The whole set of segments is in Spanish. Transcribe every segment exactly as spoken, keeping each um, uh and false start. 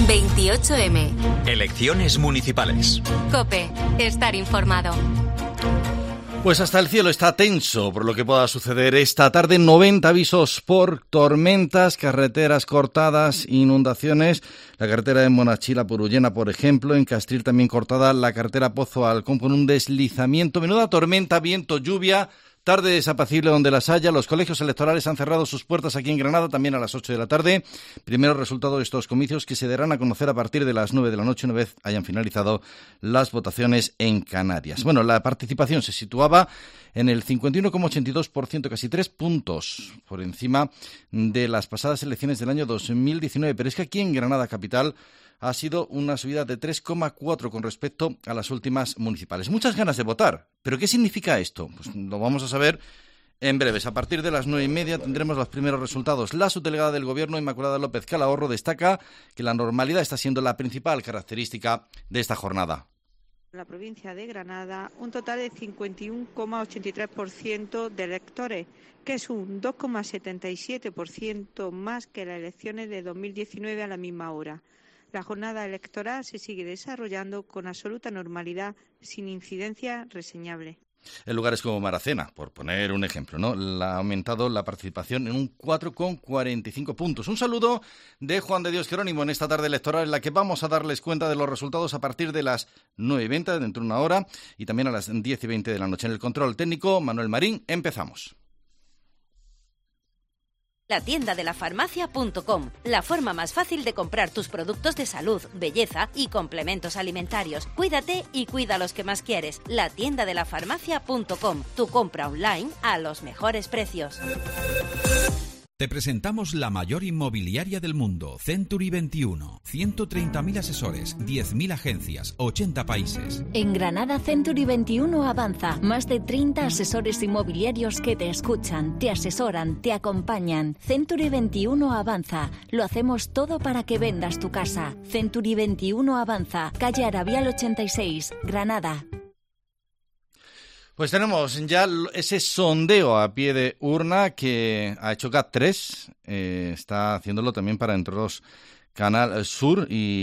veintiocho eme. Elecciones municipales. COPE. Estar informado. Pues hasta el cielo está tenso por lo que pueda suceder esta tarde. noventa avisos por tormentas, carreteras cortadas, inundaciones. La carretera de Monachil a Purullena, por ejemplo. En Castril también cortada la carretera Pozo Alcón por un deslizamiento. Menuda tormenta, viento, lluvia. Tarde desapacible donde las haya. Los colegios electorales han cerrado sus puertas aquí en Granada también a las ocho de la tarde. Primeros resultados de estos comicios que se darán a conocer a partir de las nueve de la noche, una vez hayan finalizado las votaciones en Canarias. Bueno, la participación se situaba en el cincuenta y uno coma ochenta y dos por ciento, casi tres puntos por encima de las pasadas elecciones del año dos mil diecinueve. Pero es que aquí en Granada capital ha sido una subida de tres coma cuatro con respecto a las últimas municipales. Muchas ganas de votar. ¿Pero qué significa esto? Pues lo vamos a saber en breves. A partir de las nueve y media tendremos los primeros resultados. La subdelegada del Gobierno, Inmaculada López Calahorro, destaca que la normalidad está siendo la principal característica de esta jornada. En la provincia de Granada, un total de cincuenta y uno coma ochenta y tres por ciento de electores, que es un dos coma setenta y siete por ciento más que las elecciones de dos mil diecinueve a la misma hora. La jornada electoral se sigue desarrollando con absoluta normalidad, sin incidencia reseñable. En lugares como Maracena, por poner un ejemplo, ¿no? La, ha aumentado la participación en un cuatro coma cuarenta y cinco puntos. Un saludo de Juan de Dios Jerónimo en esta tarde electoral en la que vamos a darles cuenta de los resultados a partir de las nueve y veinte, dentro de una hora, y también a las diez y veinte de la noche. En el control técnico, Manuel Marín, empezamos. La tienda de la farmacia punto com, la forma más fácil de comprar tus productos de salud, belleza y complementos alimentarios. Cuídate y cuida a los que más quieres. La tienda de la farmacia punto com, tu compra online a los mejores precios. Te presentamos la mayor inmobiliaria del mundo, Century veintiuno. ciento treinta mil asesores, diez mil agencias, ochenta países. En Granada, Century veintiuno avanza. Más de treinta asesores inmobiliarios que te escuchan, te asesoran, te acompañan. Century veintiuno avanza. Lo hacemos todo para que vendas tu casa. Century veintiuno avanza. Calle Arabial ochenta y seis, Granada. Pues tenemos ya ese sondeo a pie de urna que ha hecho GAT tres, eh, está haciéndolo también para Entornos Canal Sur,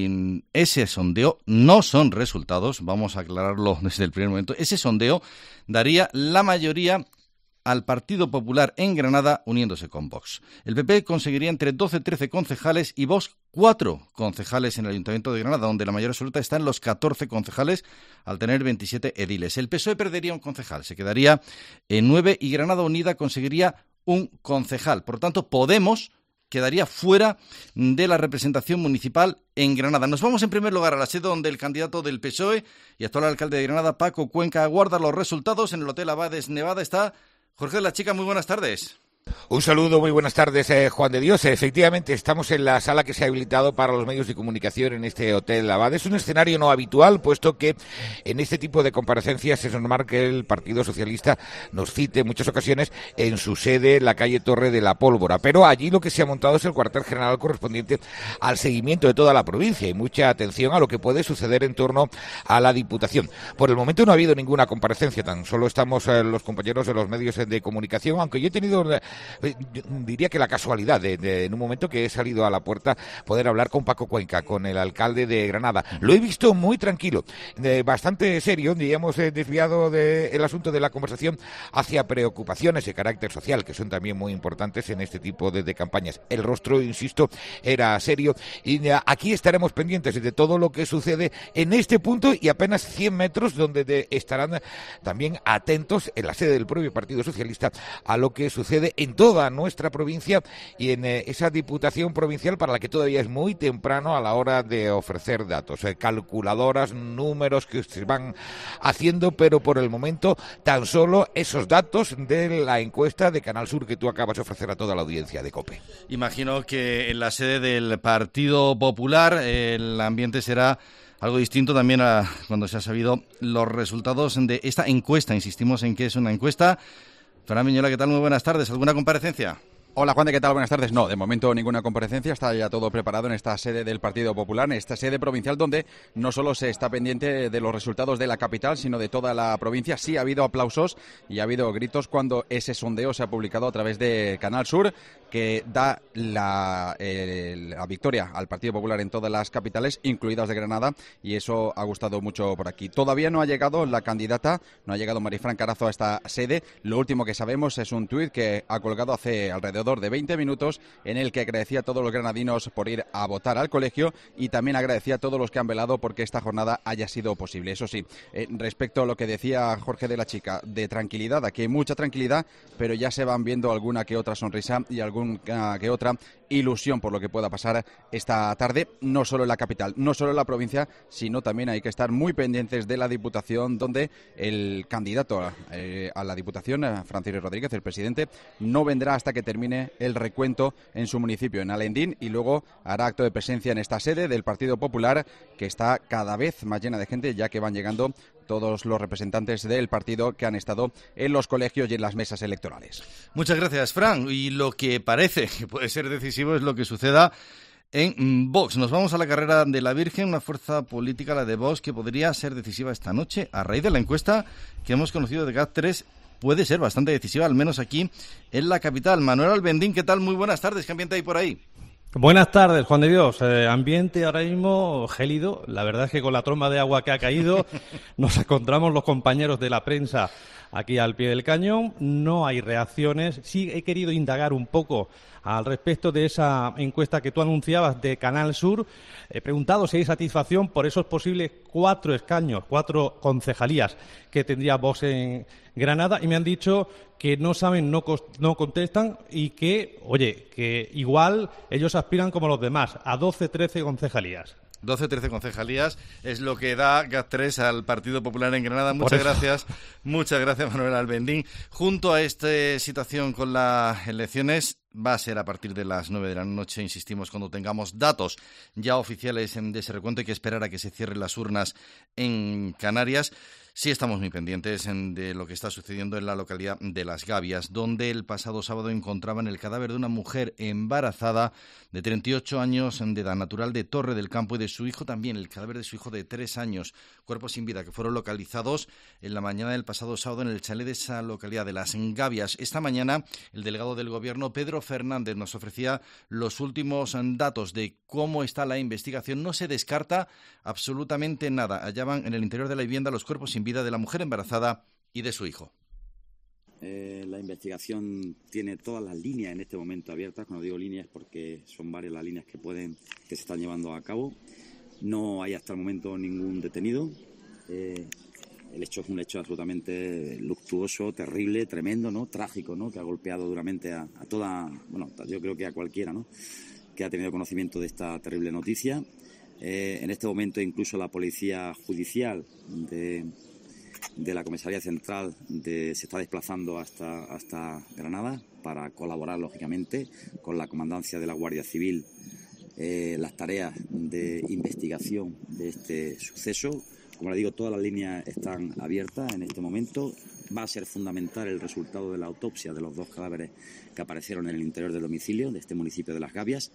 y ese sondeo no son resultados, vamos a aclararlo desde el primer momento. Ese sondeo daría la mayoría al Partido Popular en Granada uniéndose con Vox. El P P conseguiría entre doce y trece concejales y Vox cuatro concejales en el Ayuntamiento de Granada, donde la mayoría absoluta está en los catorce concejales al tener veintisiete ediles. El P S O E perdería un concejal, se quedaría en nueve y Granada Unida conseguiría un concejal. Por tanto, Podemos quedaría fuera de la representación municipal en Granada. Nos vamos en primer lugar a la sede donde el candidato del P S O E y actual alcalde de Granada, Paco Cuenca, aguarda los resultados. En el Hotel Abades Nevada está Jorge de la Chica. Muy buenas tardes. Un saludo, muy buenas tardes, eh, Juan de Dios. Efectivamente, estamos en la sala que se ha habilitado para los medios de comunicación en este Hotel Abad. Es un escenario no habitual, puesto que en este tipo de comparecencias es normal que el Partido Socialista nos cite en muchas ocasiones en su sede, la calle Torre de la Pólvora. Pero allí lo que se ha montado es el cuartel general correspondiente al seguimiento de toda la provincia y mucha atención a lo que puede suceder en torno a la Diputación. Por el momento no ha habido ninguna comparecencia, tan solo estamos eh, los compañeros de los medios de comunicación, aunque yo he tenido... Eh, Yo diría que la casualidad de, de en un momento que he salido a la puerta poder hablar con Paco Cuenca, con el alcalde de Granada. Lo he visto muy tranquilo, eh, bastante serio, y hemos eh, desviado de, el asunto de la conversación hacia preocupaciones de carácter social, que son también muy importantes en este tipo de, de campañas. El rostro, insisto, era serio, y eh, aquí estaremos pendientes de todo lo que sucede en este punto y apenas cien metros, donde de, estarán también atentos en la sede del propio Partido Socialista a lo que sucede en toda nuestra provincia y en eh, esa Diputación provincial, para la que todavía es muy temprano a la hora de ofrecer datos, eh, calculadoras, números que se van haciendo, pero por el momento tan solo esos datos de la encuesta de Canal Sur que tú acabas de ofrecer a toda la audiencia de COPE. Imagino que en la sede del Partido Popular eh, el ambiente será algo distinto también a cuando se han sabido los resultados de esta encuesta. Insistimos en que es una encuesta. Fernando Miñola, ¿qué tal? Muy buenas tardes. ¿Alguna comparecencia? Hola Juan, ¿qué tal? Buenas tardes. No, de momento ninguna comparecencia, está ya todo preparado en esta sede del Partido Popular, en esta sede provincial donde no solo se está pendiente de los resultados de la capital, sino de toda la provincia. Sí ha habido aplausos y ha habido gritos cuando ese sondeo se ha publicado a través de Canal Sur. que da la, eh, la victoria al Partido Popular en todas las capitales, incluidas de Granada, y eso ha gustado mucho por aquí. Todavía no ha llegado la candidata, no ha llegado Marifran Carazo a esta sede. Lo último que sabemos es un tuit que ha colgado hace alrededor de veinte minutos en el que agradecía a todos los granadinos por ir a votar al colegio y también agradecía a todos los que han velado porque esta jornada haya sido posible. Eso sí, eh, respecto a lo que decía Jorge de la Chica, de tranquilidad, aquí hay mucha tranquilidad, pero ya se van viendo alguna que otra sonrisa y alguna que otra ilusión por lo que pueda pasar esta tarde, no solo en la capital, no solo en la provincia, sino también hay que estar muy pendientes de la Diputación, donde el candidato eh, a la Diputación, Francisco Rodríguez, el presidente, no vendrá hasta que termine el recuento en su municipio, en Alendín, y luego hará acto de presencia en esta sede del Partido Popular, que está cada vez más llena de gente, ya que van llegando todos los representantes del partido que han estado en los colegios y en las mesas electorales. Muchas gracias, Fran. Y lo que parece que puede ser decisivo es lo que suceda en Vox. Nos vamos a la carrera de la Virgen, una fuerza política, la de Vox, que podría ser decisiva esta noche. A raíz de la encuesta que hemos conocido de G A T tres, puede ser bastante decisiva, al menos aquí en la capital. Manuel Albendín, ¿qué tal? Muy buenas tardes. ¿Qué ambiente hay por ahí? Buenas tardes, Juan de Dios. Eh, ambiente ahora mismo gélido. La verdad es que con la tromba de agua que ha caído nos encontramos los compañeros de la prensa aquí al pie del cañón. No hay reacciones. Sí he querido indagar un poco al respecto de esa encuesta que tú anunciabas de Canal Sur. He preguntado si hay satisfacción por esos posibles cuatro escaños, cuatro concejalías que tendría Vox en Granada, y me han dicho que no saben, no, no contestan y que, oye, que igual ellos aspiran como los demás, a doce, trece concejalías. doce, trece concejalías es lo que da G A T tres al Partido Popular en Granada. Muchas gracias, muchas gracias, Manuel Albendín. Junto a esta situación con las elecciones, va a ser a partir de las nueve de la noche, insistimos, cuando tengamos datos ya oficiales de ese recuento. Hay que esperar a que se cierren las urnas en Canarias. Sí estamos muy pendientes de lo que está sucediendo en la localidad de Las Gavias, donde el pasado sábado encontraban el cadáver de una mujer embarazada de treinta y ocho años de edad, natural de Torre del Campo, y de su hijo también, el cadáver de su hijo de tres años, cuerpos sin vida, que fueron localizados en la mañana del pasado sábado en el chalet de esa localidad de Las Gavias. Esta mañana el delegado del Gobierno, Pedro Fernández, nos ofrecía los últimos datos de cómo está la investigación. No se descarta absolutamente nada. Hallaban en el interior de la vivienda los cuerpos sin vida de la mujer embarazada y de su hijo. Eh, la investigación tiene todas las líneas en este momento abiertas. Cuando digo líneas, porque son varias las líneas que pueden que se están llevando a cabo. No hay hasta el momento ningún detenido. Eh, el hecho es un hecho absolutamente luctuoso, terrible, tremendo, ¿no? Trágico, ¿no? Que ha golpeado duramente a, a toda, bueno, yo creo que a cualquiera, ¿no? Que ha tenido conocimiento de esta terrible noticia. Eh, en este momento incluso la policía judicial de de la Comisaría Central de, se está desplazando hasta, hasta Granada para colaborar, lógicamente, con la Comandancia de la Guardia Civil eh, las tareas de investigación de este suceso. Como le digo, todas las líneas están abiertas en este momento. Va a ser fundamental el resultado de la autopsia de los dos cadáveres que aparecieron en el interior del domicilio de este municipio de Las Gavias.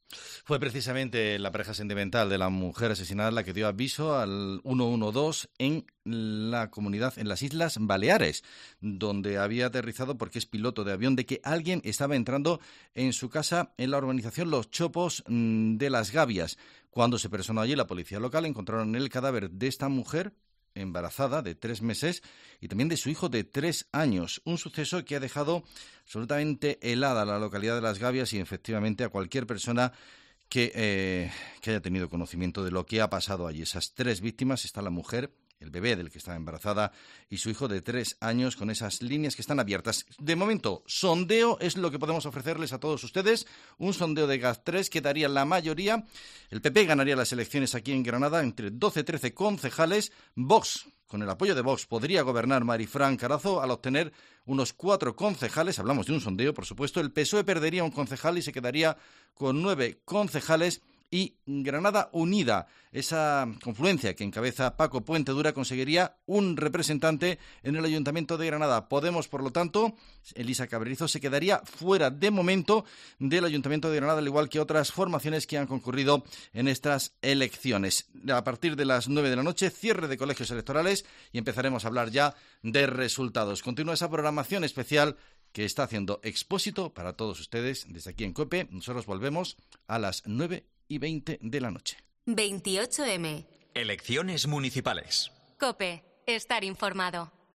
Fue precisamente la pareja sentimental de la mujer asesinada la que dio aviso al ciento doce en la comunidad, en las Islas Baleares, donde había aterrizado, porque es piloto de avión, de que alguien estaba entrando en su casa en la urbanización Los Chopos de Las Gavias. Cuando se personó allí la policía local, encontraron el cadáver de esta mujer embarazada de tres meses y también de su hijo de tres años. Un suceso que ha dejado absolutamente helada la localidad de Las Gavias y efectivamente a cualquier persona que, eh, que haya tenido conocimiento de lo que ha pasado allí. Esas tres víctimas, está la mujer, el bebé del que estaba embarazada y su hijo de tres años, con esas líneas que están abiertas. De momento, sondeo es lo que podemos ofrecerles a todos ustedes. Un sondeo de G A T tres que daría la mayoría. El P P ganaría las elecciones aquí en Granada entre doce, trece concejales. Vox, con el apoyo de Vox, podría gobernar Marifran Carazo al obtener unos cuatro concejales. Hablamos de un sondeo, por supuesto. El P S O E perdería un concejal y se quedaría con nueve concejales. Y Granada Unida, esa confluencia que encabeza Paco Puente Dura, conseguiría un representante en el Ayuntamiento de Granada. Podemos, por lo tanto, Elisa Cabrerizo se quedaría fuera de momento del Ayuntamiento de Granada, al igual que otras formaciones que han concurrido en estas elecciones. A partir de las nueve de la noche, cierre de colegios electorales y empezaremos a hablar ya de resultados. Continúa esa programación especial que está haciendo Expósito para todos ustedes desde aquí en COPE. Nosotros volvemos a las nueve y veinte de la noche. veintiocho eme. Elecciones municipales. COPE. Estar informado.